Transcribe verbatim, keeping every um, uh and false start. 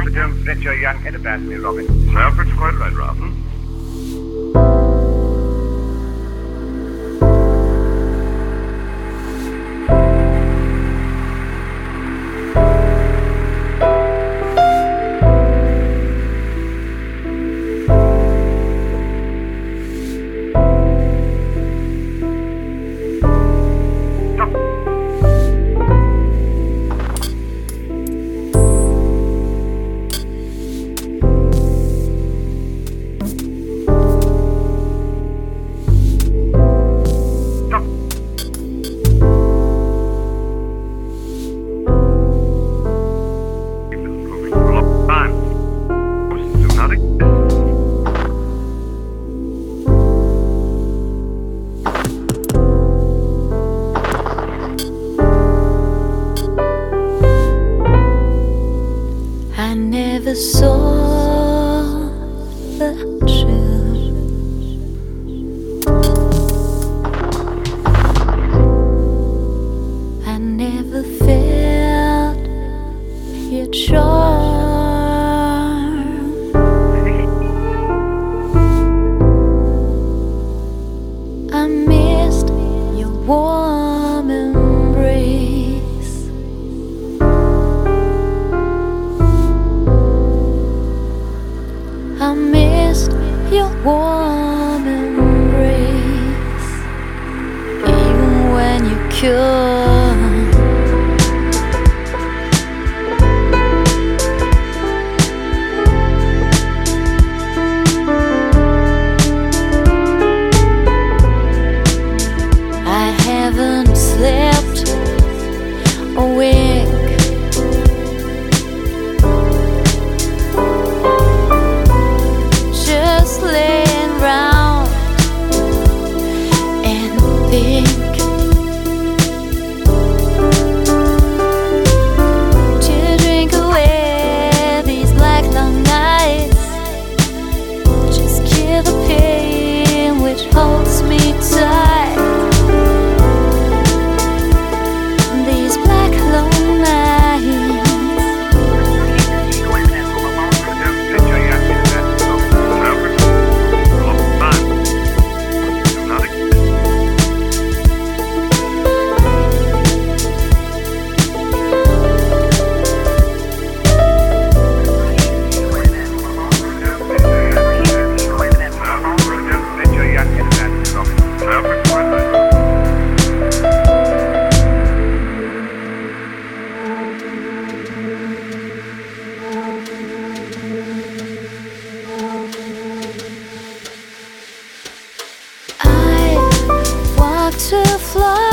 Don't let your young head about me, Robin. Sir Alfred's quite right, Robin. I never saw the truth. I never felt your charm. I missed your warm embrace. I missed your warm embrace, even when you could. I haven't slept a wink. Just laying round and think to drink away these black long nights. Just kill the pain which holds me tight. These black long nights. To fly